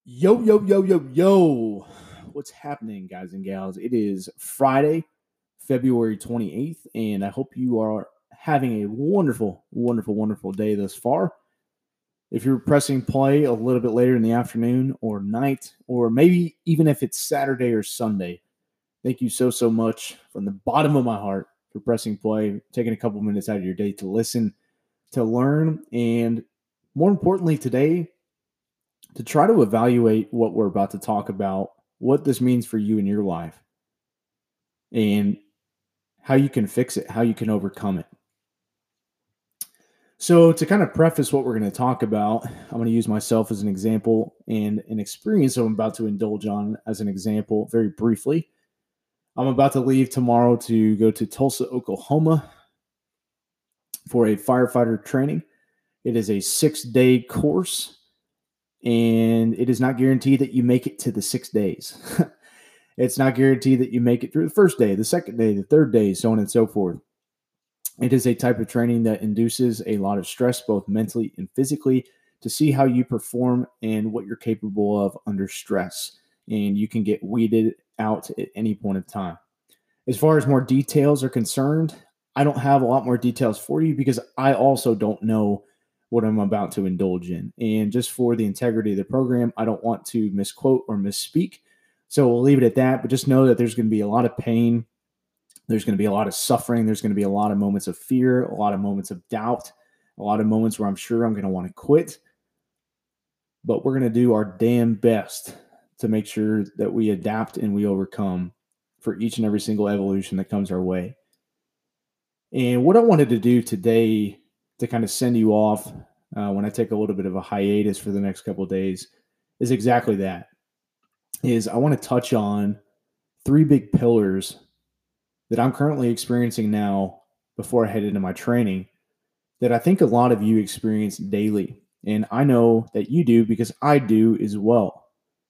Yo, yo, yo, yo, yo. What's happening, guys and gals? It is Friday, February 28th, and I hope you are having a wonderful, wonderful, wonderful day thus far. If you're pressing play a little bit later in the afternoon or night, or maybe even if it's Saturday or Sunday, thank you so, so much from the bottom of my heart for pressing play, taking a couple minutes out of your day to listen, to learn, and more importantly, today, to try to evaluate what we're about to talk about, what this means for you in your life, and how you can fix it, how you can overcome it. So, to kind of preface what we're going to talk about, I'm going to use myself as an example and an experience I'm about to indulge on as an example very briefly. I'm about to leave tomorrow to go to Tulsa, Oklahoma for a firefighter training. It is a 6-day course, and it is not guaranteed that you make it to the 6 days. It's not guaranteed that you make it through the first day, the second day, the third day, so on and so forth. It is a type of training that induces a lot of stress, both mentally and physically, to see how you perform and what you're capable of under stress. And you can get weeded out at any point of time. As far as more details are concerned, I don't have a lot more details for you because I also don't know what I'm about to indulge in. And just for the integrity of the program, I don't want to misquote or misspeak. So we'll leave it at that, but just know that there's going to be a lot of pain. There's going to be a lot of suffering. There's going to be a lot of moments of fear, a lot of moments of doubt, a lot of moments where I'm sure I'm going to want to quit. But we're going to do our damn best to make sure that we adapt and we overcome for each and every single evolution that comes our way. And what I wanted to do today to kind of send you off when I take a little bit of a hiatus for the next couple of days is exactly that. I want to touch on 3 big pillars that I'm currently experiencing now before I head into my training that I think a lot of you experience daily. And I know that you do because I do as well.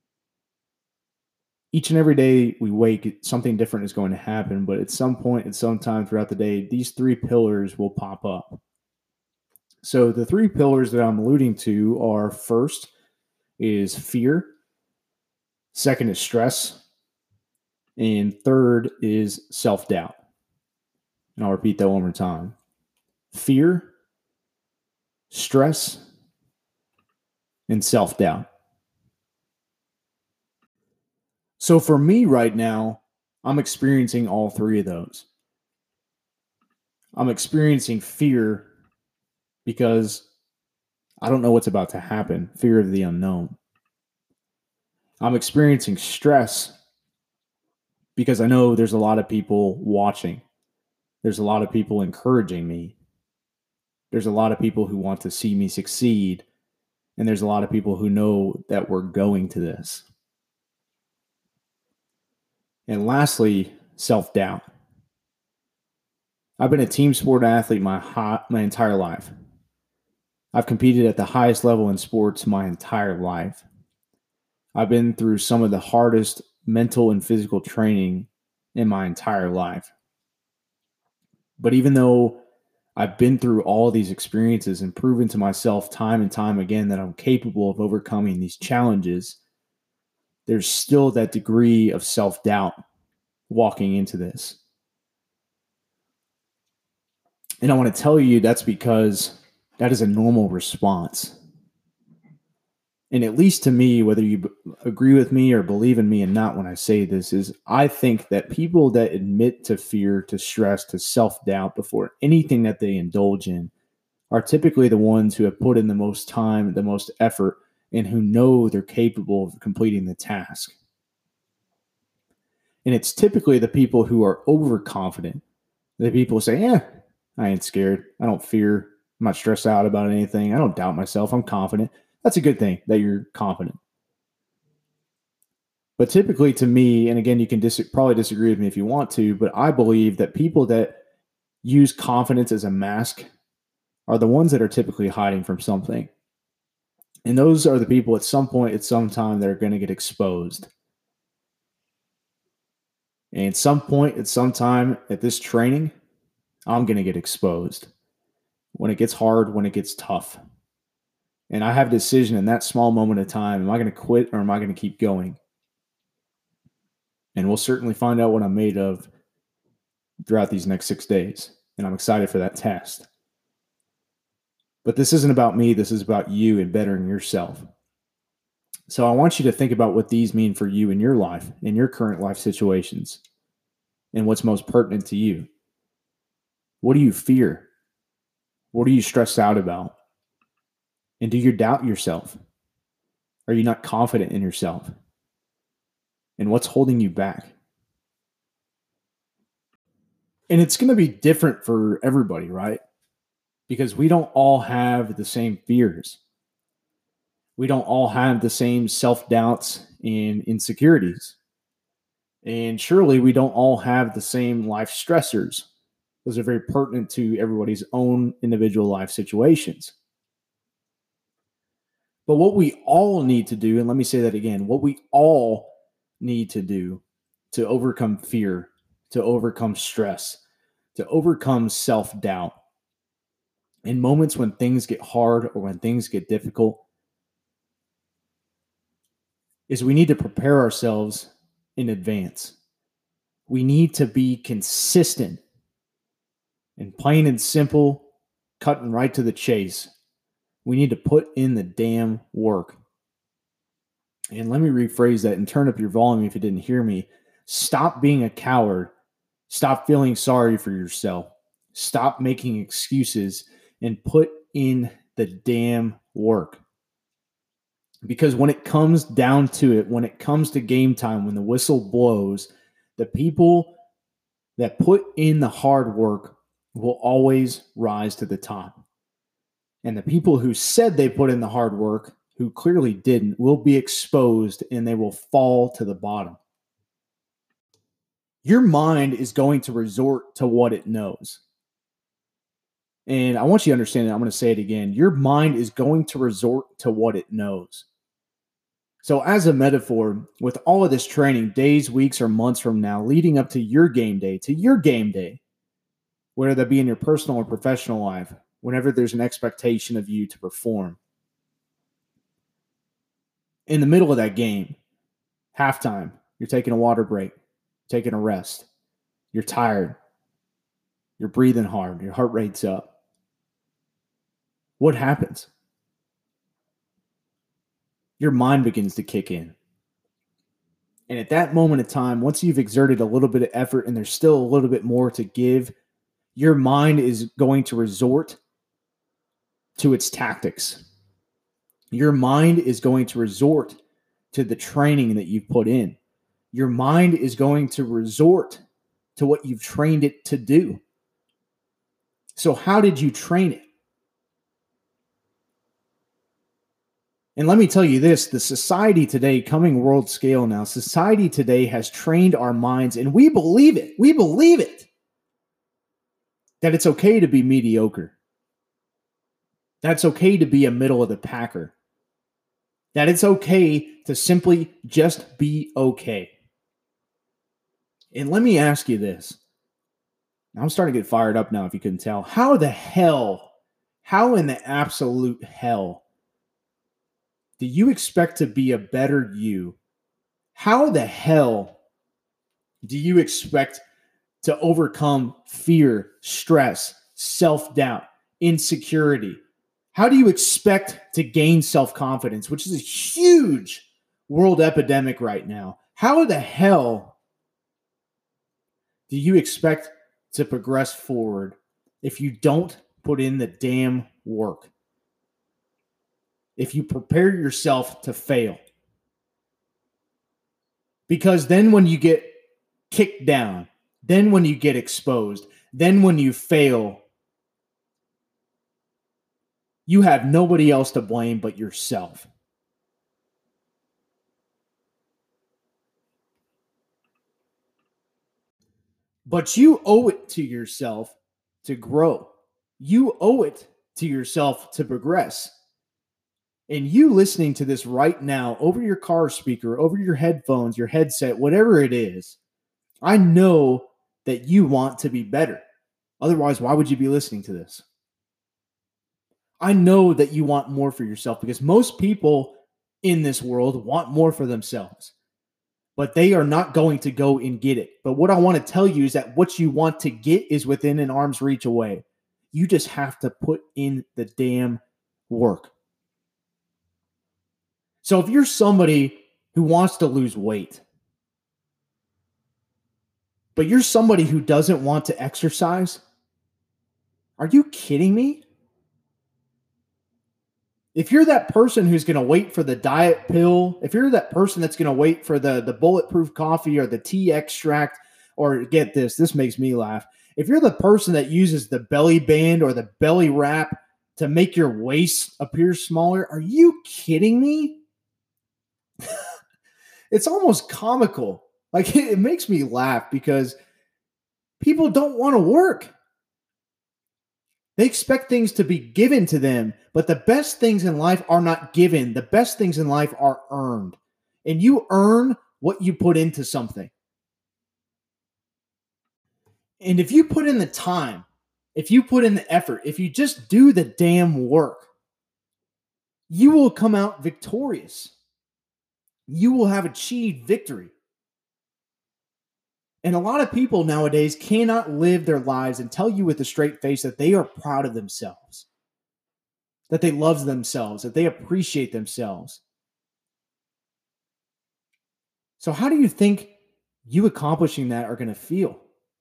Each and every day we wake, something different is going to happen, but at some point, at some time throughout the day, these 3 pillars will pop up. So the 3 pillars that I'm alluding to are: first is fear, second is stress, and third is self-doubt. And I'll repeat that one more time. Fear, stress, and self-doubt. So for me right now, I'm experiencing all 3 of those. I'm experiencing fear because I don't know what's about to happen, fear of the unknown. I'm experiencing stress because I know there's a lot of people watching. There's a lot of people encouraging me. There's a lot of people who want to see me succeed. And there's a lot of people who know that we're going to this. And lastly, self-doubt. I've been a team sport athlete my entire life. I've competed at the highest level in sports my entire life. I've been through some of the hardest mental and physical training in my entire life. But even though I've been through all these experiences and proven to myself time and time again that I'm capable of overcoming these challenges, there's still that degree of self-doubt walking into this. And I want to tell you that's because that is a normal response. And at least to me, whether you agree with me or believe in me and not when I say this, is I think that people that admit to fear, to stress, to self-doubt before anything that they indulge in are typically the ones who have put in the most time, the most effort, and who know they're capable of completing the task. And it's typically the people who are overconfident. The people say, I ain't scared. I don't fear. I'm not stressed out about anything. I don't doubt myself. I'm confident. That's a good thing that you're confident. But typically to me, and again, you can probably disagree with me if you want to, but I believe that people that use confidence as a mask are the ones that are typically hiding from something. And those are the people at some point, at some time, that are going to get exposed. And at some point, at some time at this training, I'm going to get exposed. When it gets hard, when it gets tough. And I have a decision in that small moment of time. Am I going to quit or am I going to keep going? And we'll certainly find out what I'm made of throughout these next 6 days. And I'm excited for that test. But this isn't about me. This is about you and bettering yourself. So I want you to think about what these mean for you in your life, in your current life situations, and what's most pertinent to you. What do you fear? What are you stressed out about? And do you doubt yourself? Are you not confident in yourself? And what's holding you back? And it's going to be different for everybody, right? Because we don't all have the same fears. We don't all have the same self-doubts and insecurities. And surely we don't all have the same life stressors. Those are very pertinent to everybody's own individual life situations. But what we all need to do, and let me say that again, what we all need to do to overcome fear, to overcome stress, to overcome self-doubt in moments when things get hard or when things get difficult, is we need to prepare ourselves in advance. We need to be consistent and plain and simple, cutting right to the chase. We need to put in the damn work. And let me rephrase that and turn up your volume if you didn't hear me. Stop being a coward. Stop feeling sorry for yourself. Stop making excuses and put in the damn work. Because when it comes down to it, when it comes to game time, when the whistle blows, the people that put in the hard work will always rise to the top. And the people who said they put in the hard work, who clearly didn't, will be exposed and they will fall to the bottom. Your mind is going to resort to what it knows. And I want you to understand that. I'm going to say it again. Your mind is going to resort to what it knows. So as a metaphor, with all of this training, days, weeks, or months from now, leading up to your game day, whether that be in your personal or professional life, whenever there's an expectation of you to perform. In the middle of that game, halftime, you're taking a water break, taking a rest, you're tired, you're breathing hard, your heart rate's up. What happens? Your mind begins to kick in. And at that moment of time, once you've exerted a little bit of effort and there's still a little bit more to give, your mind is going to resort to its tactics. Your mind is going to resort to the training that you've put in. Your mind is going to resort to what you've trained it to do. So how did you train it? And let me tell you this, the society today, coming world scale now, society today has trained our minds, and we believe it. We believe it. That it's okay to be mediocre. That it's okay to be a middle of the packer. That it's okay to simply just be okay. And let me ask you this. I'm starting to get fired up now, if you couldn't tell. How in the absolute hell do you expect to be a better you? How the hell do you expect to overcome fear, stress, self-doubt, insecurity? How do you expect to gain self-confidence, which is a huge world epidemic right now? How the hell do you expect to progress forward if you don't put in the damn work? If you prepare yourself to fail? Because then when you get kicked down, then when you get exposed, then when you fail, you have nobody else to blame but yourself. But you owe it to yourself to grow. You owe it to yourself to progress. And you listening to this right now over your car speaker, over your headphones, your headset, whatever it is, I know that you want to be better. Otherwise, why would you be listening to this? I know that you want more for yourself because most people in this world want more for themselves, but they are not going to go and get it. But what I want to tell you is that what you want to get is within an arm's reach away. You just have to put in the damn work. So if you're somebody who wants to lose weight, but you're somebody who doesn't want to exercise, are you kidding me? If you're that person who's going to wait for the diet pill, if you're that person that's going to wait for the bulletproof coffee or the tea extract, or get this makes me laugh. If you're the person that uses the belly band or the belly wrap to make your waist appear smaller, are you kidding me? It's almost comical. Like it makes me laugh because people don't want to work. They expect things to be given to them, but the best things in life are not given. The best things in life are earned. And you earn what you put into something. And if you put in the time, if you put in the effort, if you just do the damn work, you will come out victorious. You will have achieved victory. And a lot of people nowadays cannot live their lives and tell you with a straight face that they are proud of themselves, that they love themselves, that they appreciate themselves. So how do you think you accomplishing that are going to feel?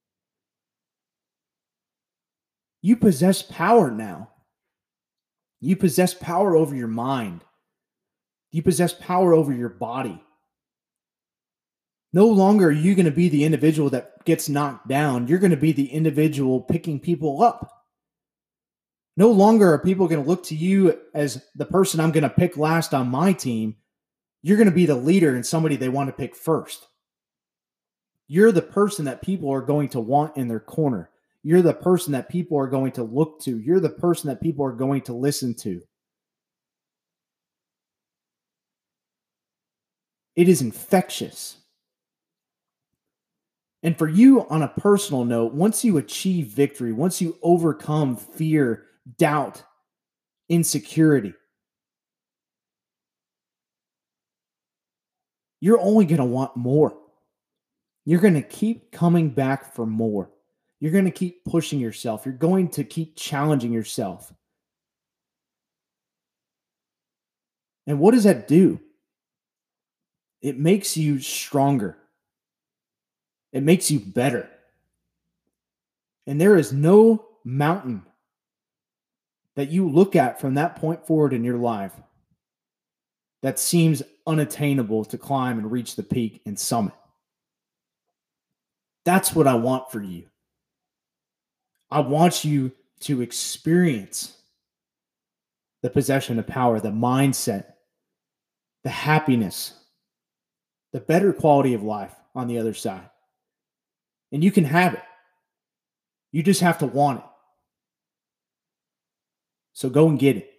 You possess power now. You possess power over your mind. You possess power over your body. No longer are you going to be the individual that gets knocked down. You're going to be the individual picking people up. No longer are people going to look to you as the person I'm going to pick last on my team. You're going to be the leader and somebody they want to pick first. You're the person that people are going to want in their corner. You're the person that people are going to look to. You're the person that people are going to listen to. It is infectious. And for you, on a personal note, once you achieve victory, once you overcome fear, doubt, insecurity, you're only going to want more. You're going to keep coming back for more. You're going to keep pushing yourself. You're going to keep challenging yourself. And what does that do? It makes you stronger. It makes you better. And there is no mountain that you look at from that point forward in your life that seems unattainable to climb and reach the peak and summit. That's what I want for you. I want you to experience the possession of power, the mindset, the happiness, the better quality of life on the other side. And you can have it. You just have to want it. So go and get it.